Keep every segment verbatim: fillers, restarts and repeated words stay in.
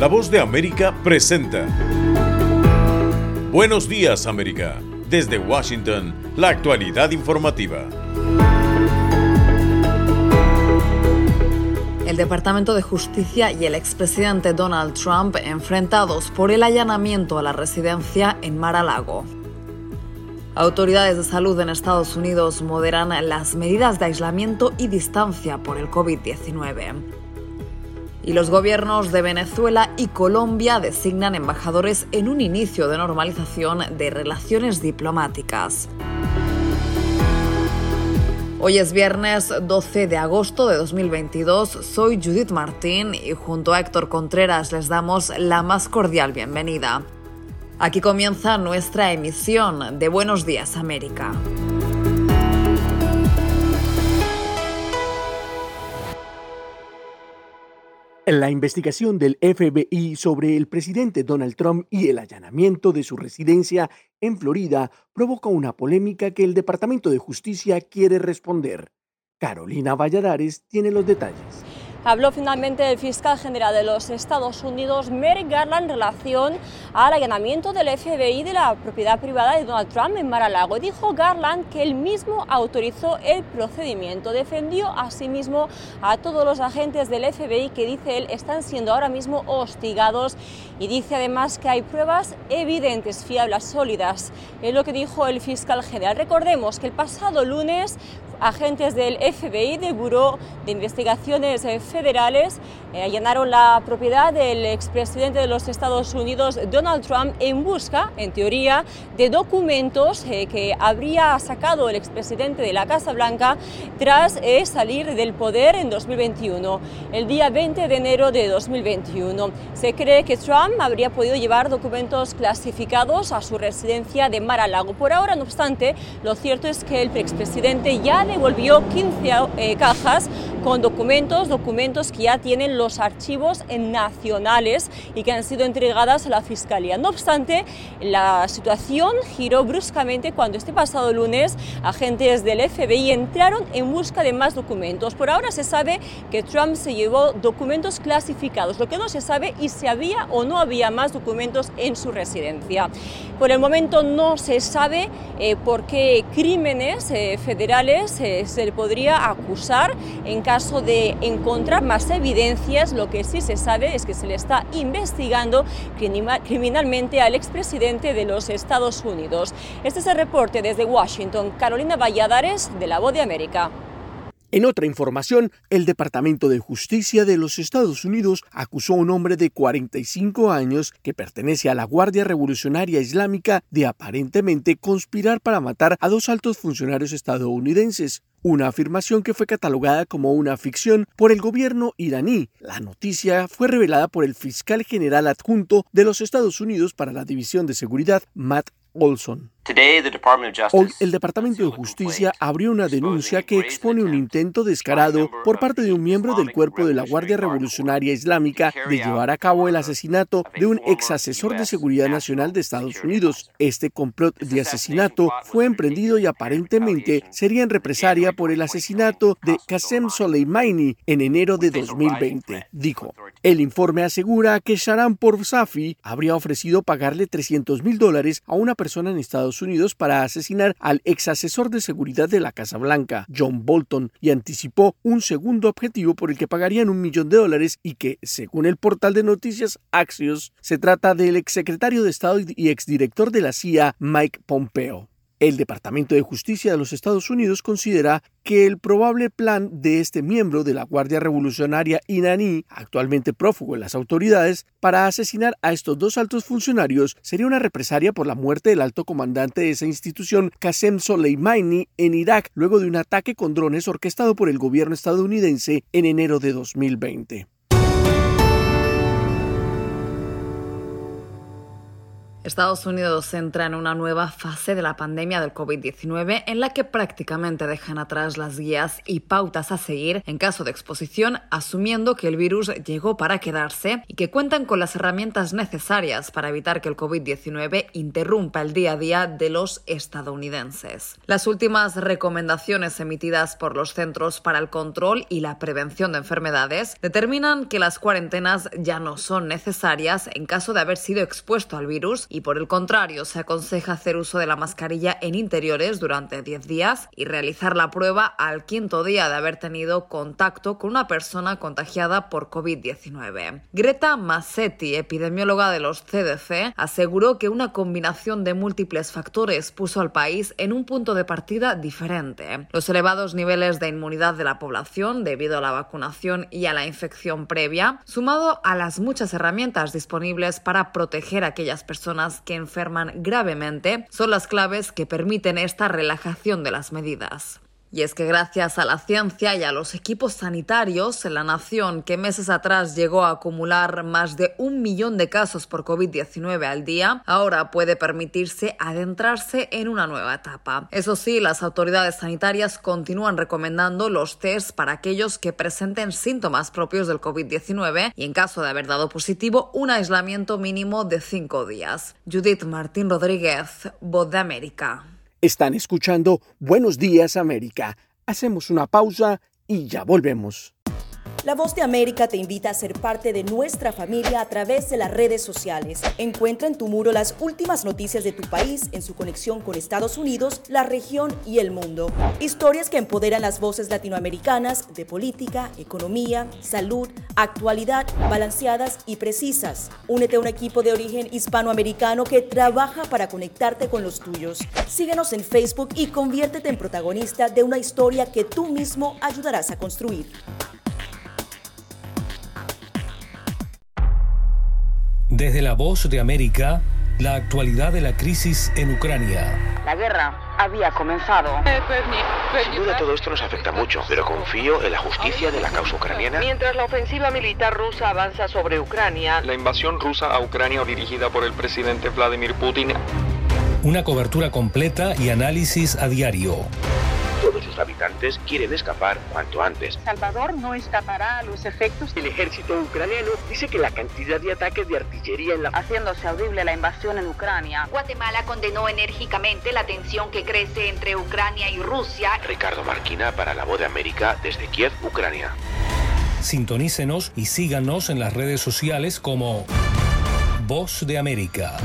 La Voz de América presenta Buenos Días, América. Desde Washington, la actualidad informativa. El Departamento de Justicia y el expresidente Donald Trump enfrentados por el allanamiento a la residencia en Mar-a-Lago. Autoridades de salud en Estados Unidos moderan las medidas de aislamiento y distancia por el covid diecinueve. Y los gobiernos de Venezuela y Colombia designan embajadores en un inicio de normalización de relaciones diplomáticas. Hoy es viernes doce de agosto de dos mil veintidós, soy Judith Martín y junto a Héctor Contreras les damos la más cordial bienvenida. Aquí comienza nuestra emisión de Buenos Días, América. La investigación del F B I sobre el presidente Donald Trump y el allanamiento de su residencia en Florida provoca una polémica que el Departamento de Justicia quiere responder. Carolina Valladares tiene los detalles. Habló finalmente el fiscal general de los Estados Unidos, Merrick Garland, en relación al allanamiento del F B I de la propiedad privada de Donald Trump en Mar-a-Lago. Dijo Garland que él mismo autorizó el procedimiento. Defendió asimismo a todos los agentes del F B I que, dice él, están siendo ahora mismo hostigados y dice además que hay pruebas evidentes, fiables, sólidas. Es lo que dijo el fiscal general. Recordemos que el pasado lunes agentes del F B I, del Buró de Investigaciones Federales, eh, allanaron la propiedad del expresidente de los Estados Unidos, Donald Trump, en busca, en teoría, de documentos eh, que habría sacado el expresidente de la Casa Blanca tras eh, salir del poder en dos mil veintiuno, el día veinte de enero de dos mil veintiuno. Se cree que Trump habría podido llevar documentos clasificados a su residencia de Mar-a-Lago. Por ahora, no obstante, lo cierto es que el expresidente ya devolvió quince eh, cajas con documentos, documentos que ya tienen los archivos nacionales y que han sido entregadas a la Fiscalía. No obstante, la situación giró bruscamente cuando este pasado lunes agentes del F B I entraron en busca de más documentos. Por ahora se sabe que Trump se llevó documentos clasificados. Lo que no se sabe es si había o no había más documentos en su residencia. Por el momento no se sabe eh, por qué crímenes eh, federales eh, se le podría acusar en caso de encontrar más evidencias. Lo que sí se sabe es que se le está investigando criminalmente al expresidente de los Estados Unidos. Este es el reporte desde Washington. Carolina Valladares, de La Voz de América. En otra información, el Departamento de Justicia de los Estados Unidos acusó a un hombre de cuarenta y cinco años que pertenece a la Guardia Revolucionaria Islámica de aparentemente conspirar para matar a dos altos funcionarios estadounidenses. Una afirmación que fue catalogada como una ficción por el gobierno iraní. La noticia fue revelada por el fiscal general adjunto de los Estados Unidos para la División de Seguridad, Matt Olson. Hoy, el Departamento de Justicia abrió una denuncia que expone un intento descarado por parte de un miembro del cuerpo de la Guardia Revolucionaria Islámica de llevar a cabo el asesinato de un ex asesor de seguridad nacional de Estados Unidos. Este complot de asesinato fue emprendido y aparentemente sería en represalia por el asesinato de Qasem Soleimani en enero de dos mil veinte, dijo. El informe asegura que Shahram Poursafi habría ofrecido pagarle trescientos mil dólares a una persona en Estados Unidos para asesinar al ex asesor de seguridad de la Casa Blanca, John Bolton, y anticipó un segundo objetivo por el que pagarían un millón de dólares y que, según el portal de noticias Axios, se trata del exsecretario de Estado y exdirector de la C I A, Mike Pompeo. El Departamento de Justicia de los Estados Unidos considera que el probable plan de este miembro de la Guardia Revolucionaria iraní, actualmente prófugo en las autoridades, para asesinar a estos dos altos funcionarios sería una represalia por la muerte del alto comandante de esa institución, Qasem Soleimani, en Irak, luego de un ataque con drones orquestado por el gobierno estadounidense en enero de dos mil veinte. Estados Unidos entra en una nueva fase de la pandemia del COVID diecinueve en la que prácticamente dejan atrás las guías y pautas a seguir en caso de exposición, asumiendo que el virus llegó para quedarse y que cuentan con las herramientas necesarias para evitar que el COVID diecinueve interrumpa el día a día de los estadounidenses. Las últimas recomendaciones emitidas por los Centros para el Control y la Prevención de Enfermedades determinan que las cuarentenas ya no son necesarias en caso de haber sido expuesto al virus y, por el contrario, se aconseja hacer uso de la mascarilla en interiores durante diez días y realizar la prueba al quinto día de haber tenido contacto con una persona contagiada por COVID diecinueve. Greta Massetti, epidemióloga de los C D C, aseguró que una combinación de múltiples factores puso al país en un punto de partida diferente. Los elevados niveles de inmunidad de la población debido a la vacunación y a la infección previa, sumado a las muchas herramientas disponibles para proteger a aquellas personas que enferman gravemente, son las claves que permiten esta relajación de las medidas. Y es que gracias a la ciencia y a los equipos sanitarios, la nación, que meses atrás llegó a acumular más de un millón de casos por COVID diecinueve al día, ahora puede permitirse adentrarse en una nueva etapa. Eso sí, las autoridades sanitarias continúan recomendando los test para aquellos que presenten síntomas propios del COVID diecinueve y, en caso de haber dado positivo, un aislamiento mínimo de cinco días. Judith Martín Rodríguez, Voz de América. Están escuchando Buenos Días América. Hacemos una pausa y ya volvemos. La Voz de América te invita a ser parte de nuestra familia a través de las redes sociales. Encuentra en tu muro las últimas noticias de tu país en su conexión con Estados Unidos, la región y el mundo. Historias que empoderan las voces latinoamericanas de política, economía, salud, actualidad, balanceadas y precisas. Únete a un equipo de origen hispanoamericano que trabaja para conectarte con los tuyos. Síguenos en Facebook y conviértete en protagonista de una historia que tú mismo ayudarás a construir. Desde la Voz de América, la actualidad de la crisis en Ucrania. La guerra había comenzado. Sin duda todo esto nos afecta mucho, pero confío en la justicia de la causa ucraniana. Mientras la ofensiva militar rusa avanza sobre Ucrania, la invasión rusa a Ucrania dirigida por el presidente Vladimir Putin. Una cobertura completa y análisis a diario. Todos sus habitantes quieren escapar cuanto antes. Salvador no escapará a los efectos. El ejército ucraniano dice que la cantidad de ataques de artillería en la... haciéndose audible la invasión en Ucrania. Guatemala condenó enérgicamente la tensión que crece entre Ucrania y Rusia. Ricardo Marquina para La Voz de América desde Kiev, Ucrania. Sintonícenos y síganos en las redes sociales como Voz de América.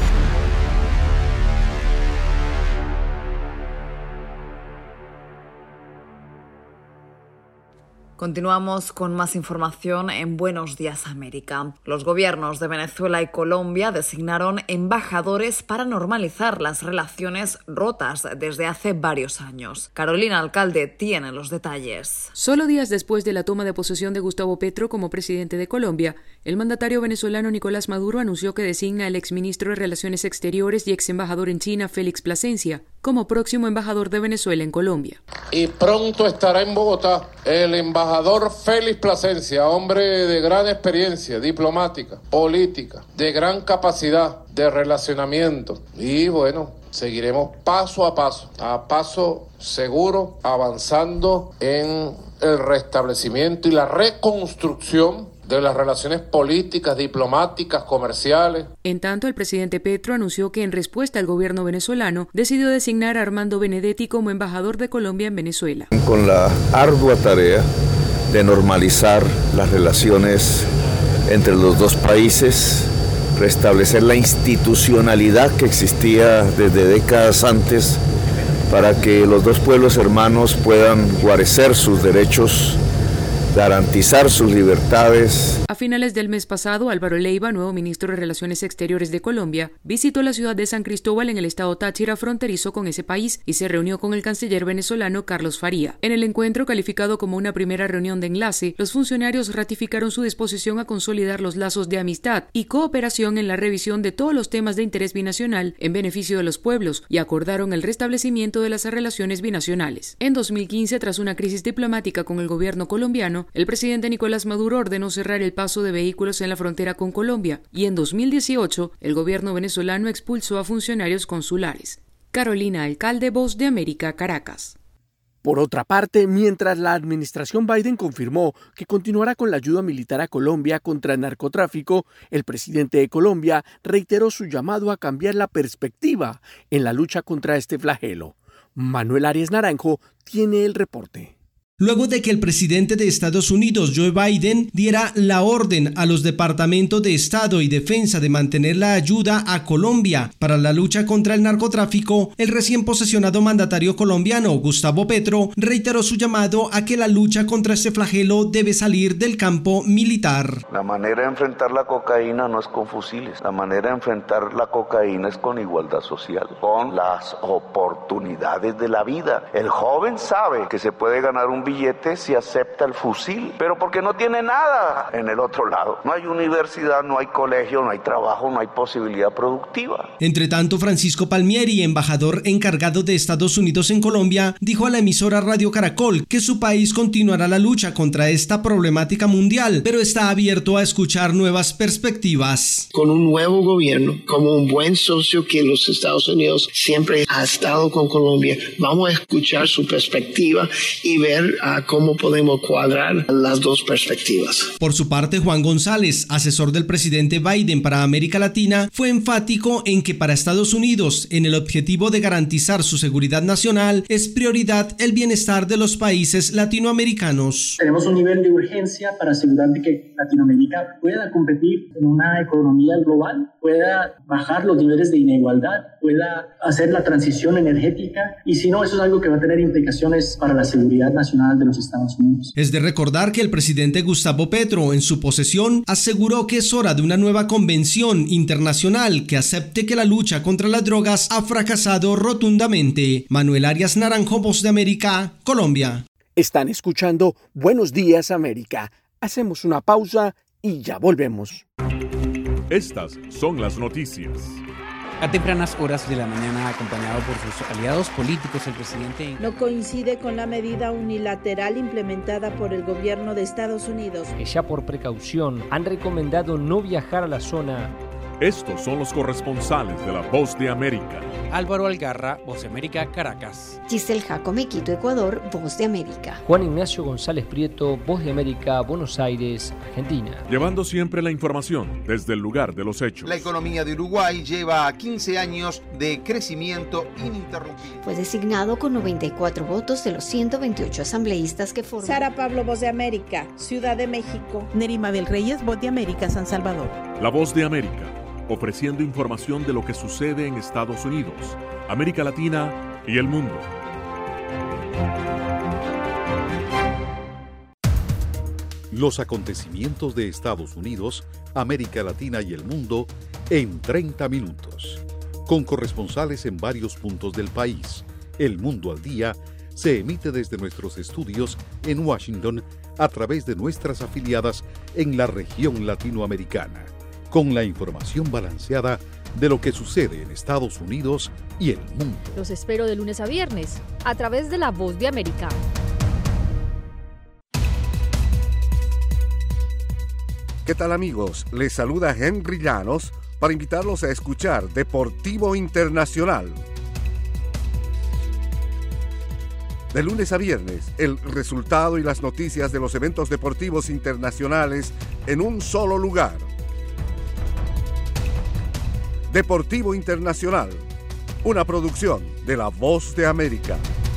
Continuamos con más información en Buenos Días América. Los gobiernos de Venezuela y Colombia designaron embajadores para normalizar las relaciones rotas desde hace varios años. Carolina Alcalde tiene los detalles. Solo días después de la toma de posesión de Gustavo Petro como presidente de Colombia, el mandatario venezolano Nicolás Maduro anunció que designa al exministro de Relaciones Exteriores y ex embajador en China, Félix Plasencia, como próximo embajador de Venezuela en Colombia. Y pronto estará en Bogotá el embajador Embajador Félix Plasencia, hombre de gran experiencia diplomática, política, de gran capacidad de relacionamiento. Y bueno, seguiremos paso a paso, a paso seguro, avanzando en el restablecimiento y la reconstrucción de las relaciones políticas, diplomáticas, comerciales. En tanto, el presidente Petro anunció que en respuesta al gobierno venezolano decidió designar a Armando Benedetti como embajador de Colombia en Venezuela. Con la ardua tarea de normalizar las relaciones entre los dos países, restablecer la institucionalidad que existía desde décadas antes para que los dos pueblos hermanos puedan guarecer sus derechos, garantizar sus libertades. A finales del mes pasado, Álvaro Leiva, nuevo ministro de Relaciones Exteriores de Colombia, visitó la ciudad de San Cristóbal en el estado Táchira, fronterizo con ese país, y se reunió con el canciller venezolano Carlos Faría. En el encuentro, calificado como una primera reunión de enlace, los funcionarios ratificaron su disposición a consolidar los lazos de amistad y cooperación en la revisión de todos los temas de interés binacional en beneficio de los pueblos y acordaron el restablecimiento de las relaciones binacionales. En dos mil quince, tras una crisis diplomática con el gobierno colombiano, venezolano, el presidente Nicolás Maduro ordenó cerrar el paso de vehículos en la frontera con Colombia y en dos mil dieciocho el gobierno venezolano expulsó a funcionarios consulares. Carolina Alcalde, Voz de América, Caracas. Por otra parte, mientras la administración Biden confirmó que continuará con la ayuda militar a Colombia contra el narcotráfico, el presidente de Colombia reiteró su llamado a cambiar la perspectiva en la lucha contra este flagelo. Manuel Arias Naranjo tiene el reporte. Luego de que el presidente de Estados Unidos, Joe Biden, diera la orden a los departamentos de Estado y Defensa de mantener la ayuda a Colombia para la lucha contra el narcotráfico, el recién posesionado mandatario colombiano, Gustavo Petro, reiteró su llamado a que la lucha contra este flagelo debe salir del campo militar. La manera de enfrentar la cocaína no es con fusiles, la manera de enfrentar la cocaína es con igualdad social, con las oportunidades de la vida. El joven sabe que se puede ganar un billete si acepta el fusil, pero porque no tiene nada en el otro lado. No hay universidad, no hay colegio, no hay trabajo, no hay posibilidad productiva. Entre tanto, Francisco Palmieri, embajador encargado de Estados Unidos en Colombia, dijo a la emisora Radio Caracol que su país continuará la lucha contra esta problemática mundial, pero está abierto a escuchar nuevas perspectivas. Con un nuevo gobierno, como un buen socio que los Estados Unidos siempre ha estado con Colombia, vamos a escuchar su perspectiva y ver a cómo podemos cuadrar las dos perspectivas. Por su parte, Juan González, asesor del presidente Biden para América Latina, fue enfático en que para Estados Unidos, en el objetivo de garantizar su seguridad nacional, es prioridad el bienestar de los países latinoamericanos. Tenemos un nivel de urgencia para asegurar de que Latinoamérica pueda competir en una economía global, pueda bajar los niveles de inigualdad, pueda hacer la transición energética, y si no, eso es algo que va a tener implicaciones para la seguridad nacional de los Estados Unidos. Es de recordar que el presidente Gustavo Petro, en su posesión, aseguró que es hora de una nueva convención internacional que acepte que la lucha contra las drogas ha fracasado rotundamente. Manuel Arias Naranjo, Voz de América, Colombia. Están escuchando Buenos Días América. Hacemos una pausa y ya volvemos. Estas son las noticias. A tempranas horas de la mañana, acompañado por sus aliados políticos, el presidente no coincide con la medida unilateral implementada por el gobierno de Estados Unidos, que ya por precaución han recomendado no viajar a la zona. Estos son los corresponsales de La Voz de América. Álvaro Algarra, Voz de América, Caracas. Giselle Jacome, Quito, Ecuador, Voz de América. Juan Ignacio González Prieto, Voz de América, Buenos Aires, Argentina. Llevando siempre la información desde el lugar de los hechos. La economía de Uruguay lleva quince años de crecimiento ininterrumpido. Fue designado con noventa y cuatro votos de los ciento veintiocho asambleístas que forman. Sara Pablo, Voz de América, Ciudad de México. Nerima Bel Reyes, Voz de América, San Salvador. La Voz de América, ofreciendo información de lo que sucede en Estados Unidos, América Latina y el mundo. Los acontecimientos de Estados Unidos, América Latina y el mundo en treinta minutos. Con corresponsales en varios puntos del país. El Mundo al Día se emite desde nuestros estudios en Washington a través de nuestras afiliadas en la región latinoamericana, con la información balanceada de lo que sucede en Estados Unidos y el mundo. Los espero de lunes a viernes, a través de La Voz de América. ¿Qué tal, amigos? Les saluda Henry Llanos para invitarlos a escuchar Deportivo Internacional. De lunes a viernes, el resultado y las noticias de los eventos deportivos internacionales en un solo lugar. Deportivo Internacional, una producción de La Voz de América.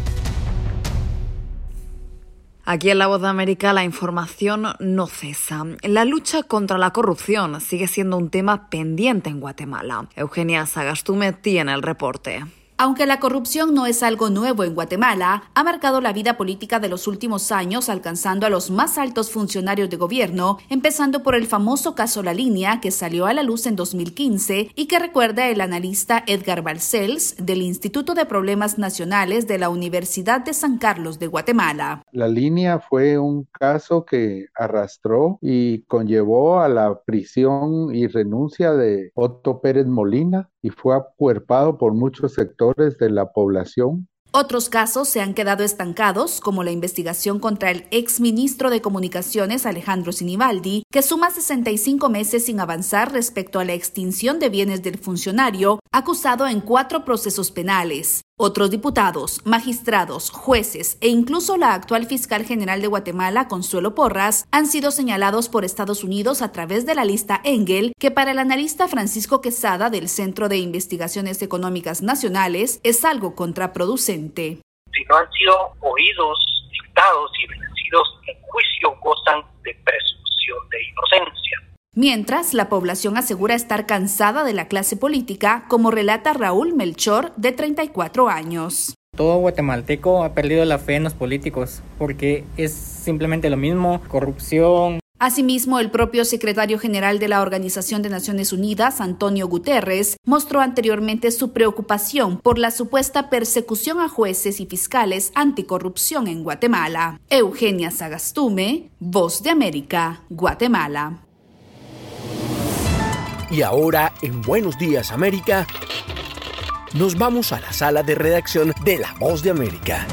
Aquí en La Voz de América la información no cesa. La lucha contra la corrupción sigue siendo un tema pendiente en Guatemala. Eugenia Sagastume tiene el reporte. Aunque la corrupción no es algo nuevo en Guatemala, ha marcado la vida política de los últimos años, alcanzando a los más altos funcionarios de gobierno, empezando por el famoso caso La Línea, que salió a la luz en dos mil quince y que recuerda el analista Edgar Balcells del Instituto de Problemas Nacionales de la Universidad de San Carlos de Guatemala. La Línea fue un caso que arrastró y conllevó a la prisión y renuncia de Otto Pérez Molina, y fue acuerpado por muchos sectores de la población. Otros casos se han quedado estancados, como la investigación contra el exministro de Comunicaciones Alejandro Sinibaldi, que suma sesenta y cinco meses sin avanzar respecto a la extinción de bienes del funcionario, acusado en cuatro procesos penales. Otros diputados, magistrados, jueces e incluso la actual fiscal general de Guatemala, Consuelo Porras, han sido señalados por Estados Unidos a través de la lista Engel, que para el analista Francisco Quesada del Centro de Investigaciones Económicas Nacionales es algo contraproducente. Si no han sido oídos, dictados y vencidos en juicio, gozan de presunción de inocencia. Mientras, la población asegura estar cansada de la clase política, como relata Raúl Melchor, de treinta y cuatro años. Todo guatemalteco ha perdido la fe en los políticos, porque es simplemente lo mismo, corrupción. Asimismo, el propio secretario general de la Organización de Naciones Unidas, Antonio Guterres, mostró anteriormente su preocupación por la supuesta persecución a jueces y fiscales anticorrupción en Guatemala. Eugenia Sagastume, Voz de América, Guatemala. Y ahora, en Buenos Días América, nos vamos a la sala de redacción de La Voz de América.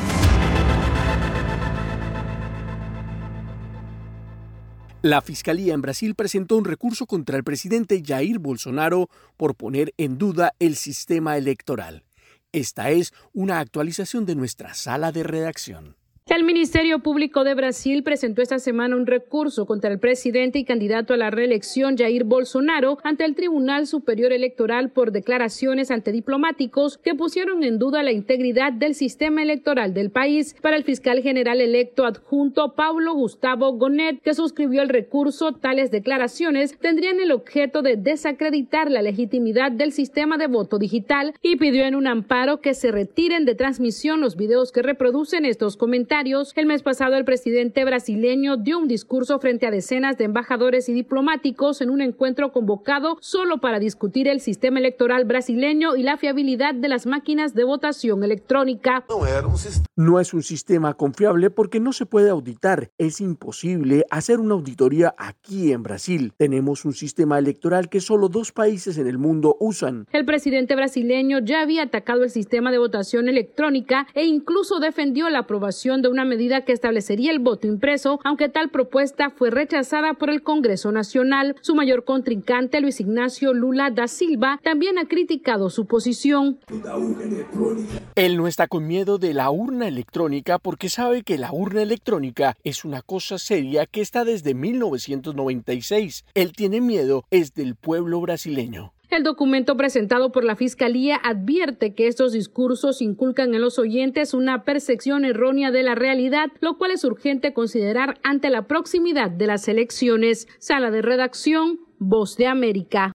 La Fiscalía en Brasil presentó un recurso contra el presidente Jair Bolsonaro por poner en duda el sistema electoral. Esta es una actualización de nuestra sala de redacción. El Ministerio Público de Brasil presentó esta semana un recurso contra el presidente y candidato a la reelección Jair Bolsonaro ante el Tribunal Superior Electoral por declaraciones ante diplomáticos que pusieron en duda la integridad del sistema electoral del país. Para el fiscal general electo adjunto Paulo Gustavo Gonet, que suscribió el recurso, tales declaraciones tendrían el objeto de desacreditar la legitimidad del sistema de voto digital y pidió en un amparo que se retiren de transmisión los videos que reproducen estos comentarios. El mes pasado, el presidente brasileño dio un discurso frente a decenas de embajadores y diplomáticos en un encuentro convocado solo para discutir el sistema electoral brasileño y la fiabilidad de las máquinas de votación electrónica. No es un sistema confiable porque no se puede auditar. Es imposible hacer una auditoría aquí en Brasil. Tenemos un sistema electoral que solo dos países en el mundo usan. El presidente brasileño ya había atacado el sistema de votación electrónica e incluso defendió la aprobación de una medida que establecería el voto impreso, aunque tal propuesta fue rechazada por el Congreso Nacional. Su mayor contrincante, Luis Ignacio Lula da Silva, también ha criticado su posición. Él no está con miedo de la urna electrónica porque sabe que la urna electrónica es una cosa seria que está desde mil novecientos noventa y seis. Él tiene miedo es del pueblo brasileño. El documento presentado por la Fiscalía advierte que estos discursos inculcan en los oyentes una percepción errónea de la realidad, lo cual es urgente considerar ante la proximidad de las elecciones. Sala de redacción, Voz de América.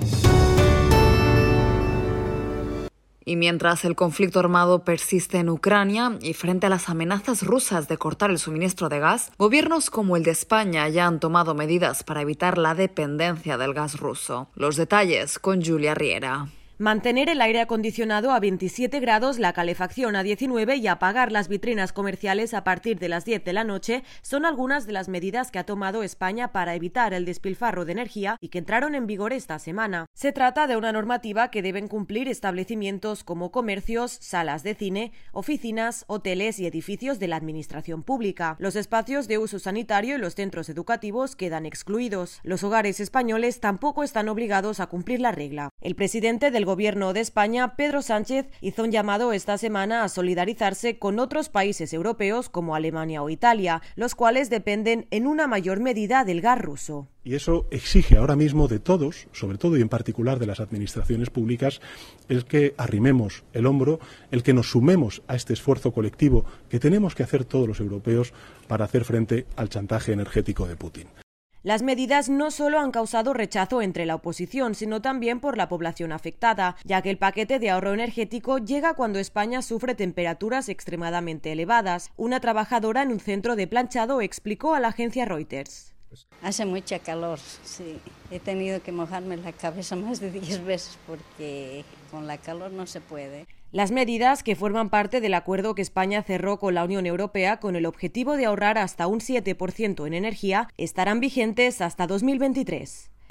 Y mientras el conflicto armado persiste en Ucrania y frente a las amenazas rusas de cortar el suministro de gas, gobiernos como el de España ya han tomado medidas para evitar la dependencia del gas ruso. Los detalles con Julia Riera. Mantener el aire acondicionado a veintisiete grados, la calefacción a diecinueve y apagar las vitrinas comerciales a partir de las diez de la noche son algunas de las medidas que ha tomado España para evitar el despilfarro de energía y que entraron en vigor esta semana. Se trata de una normativa que deben cumplir establecimientos como comercios, salas de cine, oficinas, hoteles y edificios de la administración pública. Los espacios de uso sanitario y los centros educativos quedan excluidos. Los hogares españoles tampoco están obligados a cumplir la regla. El presidente del Gobierno de España, Pedro Sánchez, hizo un llamado esta semana a solidarizarse con otros países europeos como Alemania o Italia, los cuales dependen en una mayor medida del gas ruso. Y eso exige ahora mismo de todos, sobre todo y en particular de las administraciones públicas, el que arrimemos el hombro, el que nos sumemos a este esfuerzo colectivo que tenemos que hacer todos los europeos para hacer frente al chantaje energético de Putin. Las medidas no solo han causado rechazo entre la oposición, sino también por la población afectada, ya que el paquete de ahorro energético llega cuando España sufre temperaturas extremadamente elevadas. Una trabajadora en un centro de planchado explicó a la agencia Reuters. Hace mucha calor, sí. He tenido que mojarme la cabeza más de diez veces porque con la calor no se puede. Las medidas, que forman parte del acuerdo que España cerró con la Unión Europea con el objetivo de ahorrar hasta un siete por ciento en energía, estarán vigentes hasta dos mil veintitrés.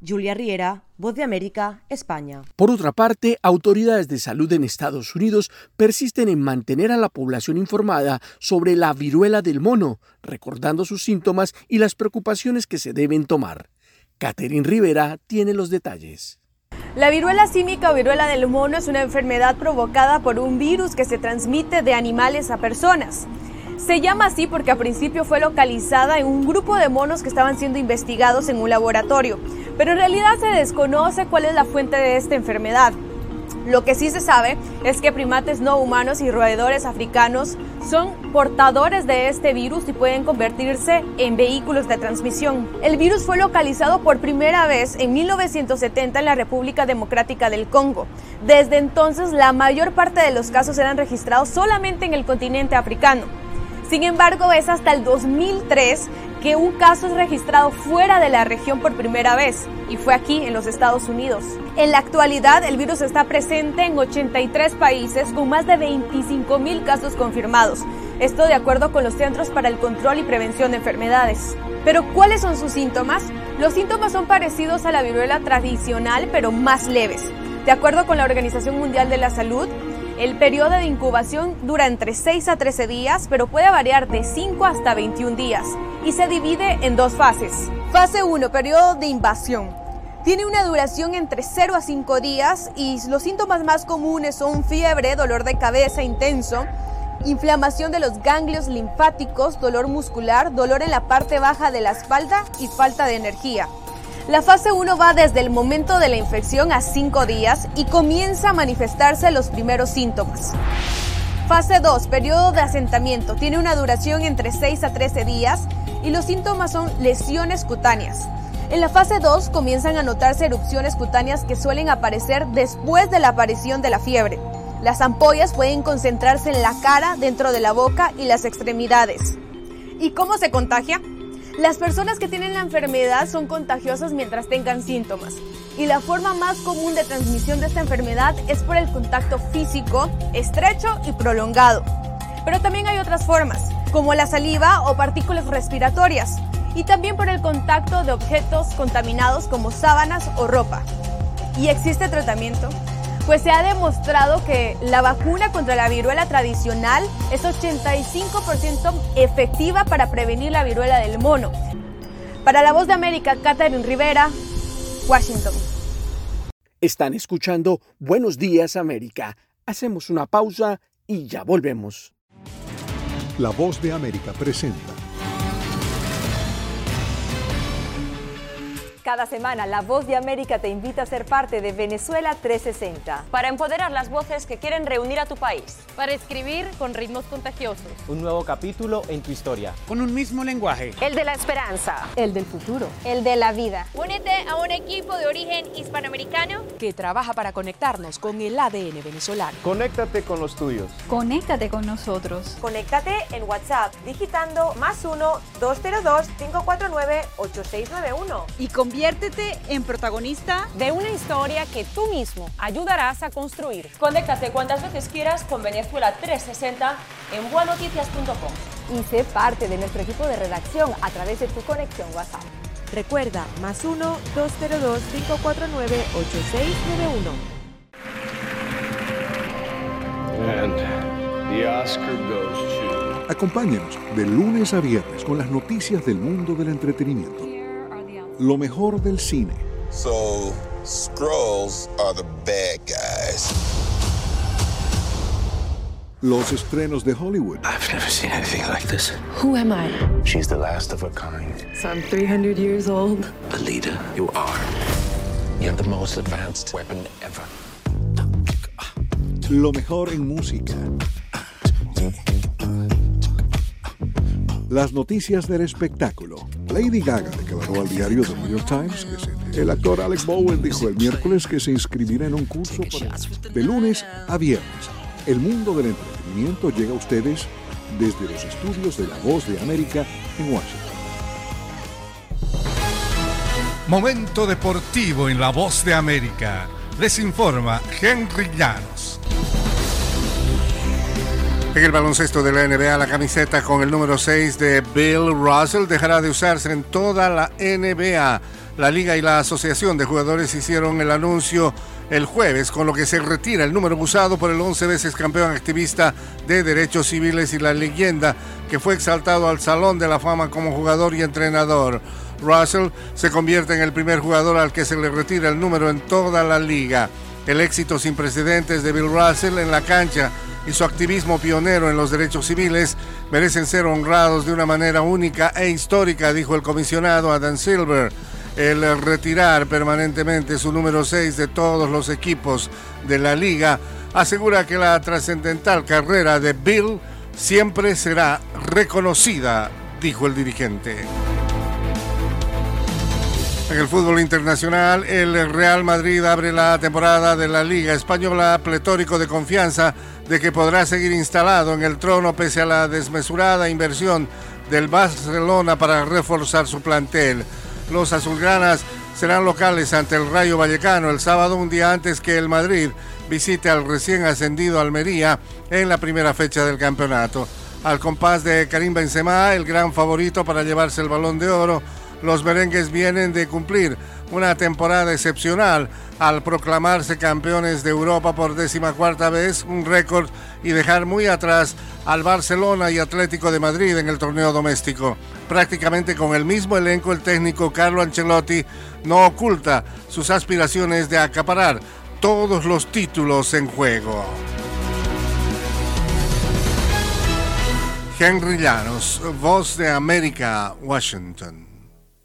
Julia Riera, Voz de América, España. Por otra parte, autoridades de salud en Estados Unidos persisten en mantener a la población informada sobre la viruela del mono, recordando sus síntomas y las preocupaciones que se deben tomar. Catherine Rivera tiene los detalles. La viruela símica o viruela del mono es una enfermedad provocada por un virus que se transmite de animales a personas. Se llama así porque a principio fue localizada en un grupo de monos que estaban siendo investigados en un laboratorio, pero en realidad se desconoce cuál es la fuente de esta enfermedad. Lo que sí se sabe es que primates no humanos y roedores africanos son portadores de este virus y pueden convertirse en vehículos de transmisión. El virus fue localizado por primera vez en mil novecientos setenta en la República Democrática del Congo. Desde entonces, la mayor parte de los casos eran registrados solamente en el continente africano. Sin embargo, es hasta el dos mil tres que un caso es registrado fuera de la región por primera vez, y fue aquí, en los Estados Unidos. En la actualidad, el virus está presente en ochenta y tres países con más de veinticinco mil casos confirmados. Esto de acuerdo con los Centros para el Control y Prevención de Enfermedades. Pero, ¿cuáles son sus síntomas? Los síntomas son parecidos a la viruela tradicional, pero más leves. De acuerdo con la Organización Mundial de la Salud, el periodo de incubación dura entre seis a trece días, pero puede variar de cinco hasta veintiún días y se divide en dos fases. Fase uno, periodo de invasión. Tiene una duración entre cero a cinco días y los síntomas más comunes son fiebre, dolor de cabeza intenso, inflamación de los ganglios linfáticos, dolor muscular, dolor en la parte baja de la espalda y falta de energía. La fase uno va desde el momento de la infección a cinco días y comienza a manifestarse los primeros síntomas. Fase dos, periodo de asentamiento. Tiene una duración entre seis a trece días y los síntomas son lesiones cutáneas. En la fase dos comienzan a notarse erupciones cutáneas que suelen aparecer después de la aparición de la fiebre. Las ampollas pueden concentrarse en la cara, dentro de la boca y las extremidades. ¿Y cómo se contagia? Las personas que tienen la enfermedad son contagiosas mientras tengan síntomas, y la forma más común de transmisión de esta enfermedad es por el contacto físico, estrecho y prolongado. Pero también hay otras formas, como la saliva o partículas respiratorias, y también por el contacto de objetos contaminados como sábanas o ropa. ¿Y existe tratamiento? Pues se ha demostrado que la vacuna contra la viruela tradicional es ochenta y cinco por ciento efectiva para prevenir la viruela del mono. Para La Voz de América, Catherine Rivera, Washington. Están escuchando Buenos Días América. Hacemos una pausa y ya volvemos. La Voz de América presenta. Cada semana, La Voz de América te invita a ser parte de Venezuela trescientos sesenta. Para empoderar las voces que quieren reunir a tu país. Para escribir con ritmos contagiosos. Un nuevo capítulo en tu historia. Con un mismo lenguaje. El de la esperanza. El del futuro. El de la vida. Únete a un equipo de origen hispanoamericano que trabaja para conectarnos con el A D N venezolano. Conéctate con los tuyos. Conéctate con nosotros. Conéctate en WhatsApp digitando más uno, dos cero dos, cinco cuatro nueve, ocho seis nueve uno. Y con Conviértete en protagonista de una historia que tú mismo ayudarás a construir. Conéctate cuantas veces quieras con Venezuela trescientos sesenta en buenoticias punto com. Y sé parte de nuestro equipo de redacción a través de tu conexión WhatsApp. Recuerda, más uno, dos cero dos, cinco cuatro nueve, ocho seis nueve uno. And the Oscar goes to... Acompáñenos de lunes a viernes con las noticias del mundo del entretenimiento. Lo mejor del cine. So, Skrulls are the bad guys. Los estrenos de Hollywood. I've never seen anything like this. Who am I? She's the last of her kind. So I'm three hundred years old. The leader you are. You have the most advanced weapon ever. Lo mejor en música. Las noticias del espectáculo. Lady Gaga declaró al diario The New York Times que se... El actor Alec Bowen dijo el miércoles que se inscribirá en un curso para... De lunes a viernes, el mundo del entretenimiento llega a ustedes desde los estudios de La Voz de América en Washington. Momento deportivo en La Voz de América. Les informa Henry Llanos. En el baloncesto de la N B A, la camiseta con el número seis de Bill Russell dejará de usarse en toda la N B A. La Liga y la Asociación de Jugadores hicieron el anuncio el jueves, con lo que se retira el número usado por el once veces campeón activista de derechos civiles y la leyenda que fue exaltado al Salón de la Fama como jugador y entrenador. Russell se convierte en el primer jugador al que se le retira el número en toda la liga. El éxito sin precedentes de Bill Russell en la cancha y su activismo pionero en los derechos civiles merecen ser honrados de una manera única e histórica, dijo el comisionado Adam Silver. El retirar permanentemente su número seis de todos los equipos de la liga asegura que la trascendental carrera de Bill siempre será reconocida, dijo el dirigente. En el fútbol internacional, el Real Madrid abre la temporada de la Liga Española pletórico de confianza de que podrá seguir instalado en el trono pese a la desmesurada inversión del Barcelona para reforzar su plantel. Los azulgranas serán locales ante el Rayo Vallecano el sábado, un día antes que el Madrid visite al recién ascendido Almería en la primera fecha del campeonato. Al compás de Karim Benzema, el gran favorito para llevarse el Balón de Oro, los merengues vienen de cumplir una temporada excepcional al proclamarse campeones de Europa por décima cuarta vez, un récord, y dejar muy atrás al Barcelona y Atlético de Madrid en el torneo doméstico. Prácticamente con el mismo elenco, el técnico Carlo Ancelotti no oculta sus aspiraciones de acaparar todos los títulos en juego. Henry Llanos, Voz de América, Washington.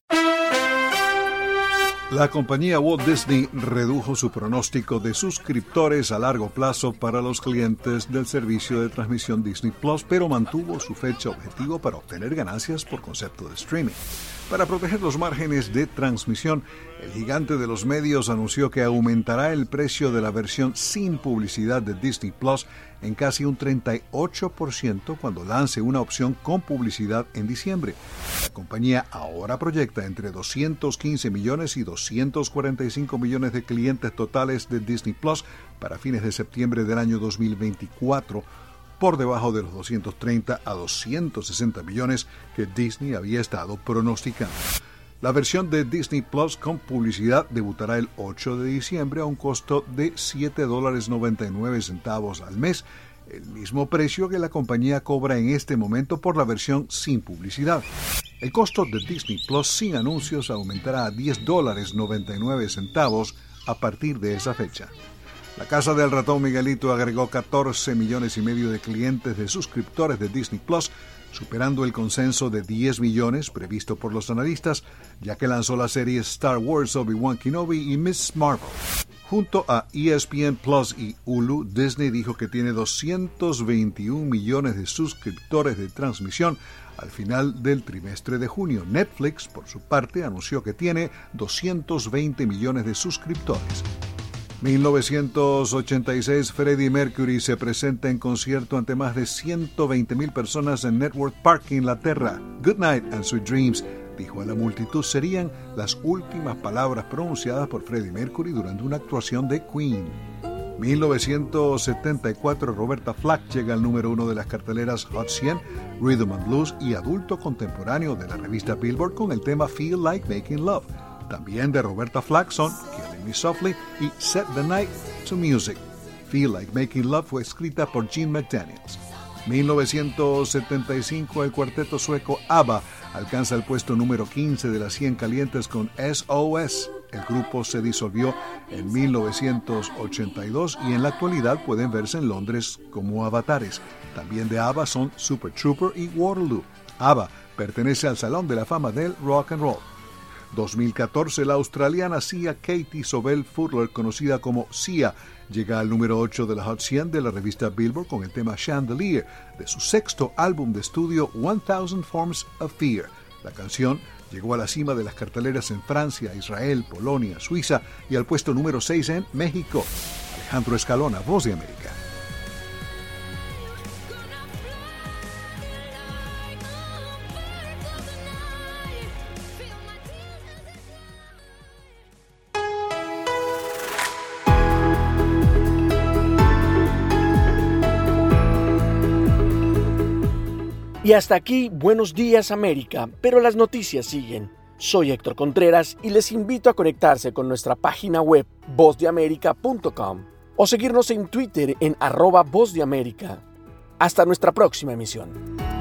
La compañía Walt Disney redujo su pronóstico de suscriptores a largo plazo para los clientes del servicio de transmisión Disney Plus, pero mantuvo su fecha objetivo para obtener ganancias por concepto de streaming. Para proteger los márgenes de transmisión, el gigante de los medios anunció que aumentará el precio de la versión sin publicidad de Disney Plus en casi un treinta y ocho por ciento cuando lance una opción con publicidad en diciembre. La compañía ahora proyecta entre doscientos quince millones y doscientos cuarenta y cinco millones de clientes totales de Disney Plus para fines de septiembre del año dos mil veinticuatro, por debajo de los doscientos treinta a doscientos sesenta millones que Disney había estado pronosticando. La versión de Disney Plus con publicidad debutará el ocho de diciembre a un costo de siete dólares noventa y nueve centavos al mes, el mismo precio que la compañía cobra en este momento por la versión sin publicidad. El costo de Disney Plus sin anuncios aumentará a diez dólares noventa y nueve centavos a partir de esa fecha. La Casa del Ratón Miguelito agregó catorce millones y medio de clientes de suscriptores de Disney Plus, superando el consenso de diez millones previsto por los analistas, ya que lanzó la serie Star Wars Obi-Wan Kenobi y Miss Marvel. Junto a E S P N Plus y Hulu, Disney dijo que tiene doscientos veintiún millones de suscriptores de transmisión al final del trimestre de junio. Netflix, por su parte, anunció que tiene doscientos veinte millones de suscriptores. mil novecientos ochenta y seis, Freddie Mercury se presenta en concierto ante más de ciento veinte mil personas en Network Park, Inglaterra. Good night and sweet dreams, dijo a la multitud, serían las últimas palabras pronunciadas por Freddie Mercury durante una actuación de Queen. mil novecientos setenta y cuatro, Roberta Flack llega al número uno de las carteleras Hot cien, Rhythm and Blues y Adulto Contemporáneo de la revista Billboard con el tema Feel Like Making Love. También de Roberta Flack son Killing Me Softly y Set the Night to Music. Feel Like Making Love fue escrita por Gene McDaniels. mil novecientos setenta y cinco, el cuarteto sueco ABBA alcanza el puesto número quince de las cien calientes con S O S. El grupo se disolvió en mil novecientos ochenta y dos y en la actualidad pueden verse en Londres como avatares. También de ABBA son Super Trooper y Waterloo. ABBA pertenece al Salón de la Fama del Rock and Roll. dos mil catorce, la australiana Sia Katie Sobel Furler, conocida como Sia, llega al número ocho de la Hot cien de la revista Billboard con el tema Chandelier de su sexto álbum de estudio one thousand Forms of Fear. La canción llegó a la cima de las carteleras en Francia, Israel, Polonia, Suiza y al puesto número seis en México. Alejandro Escalona, Voz de América. Y hasta aquí, Buenos Días América, pero las noticias siguen. Soy Héctor Contreras y les invito a conectarse con nuestra página web voz de américa punto com o seguirnos en Twitter en arroba Voz de América. Hasta nuestra próxima emisión.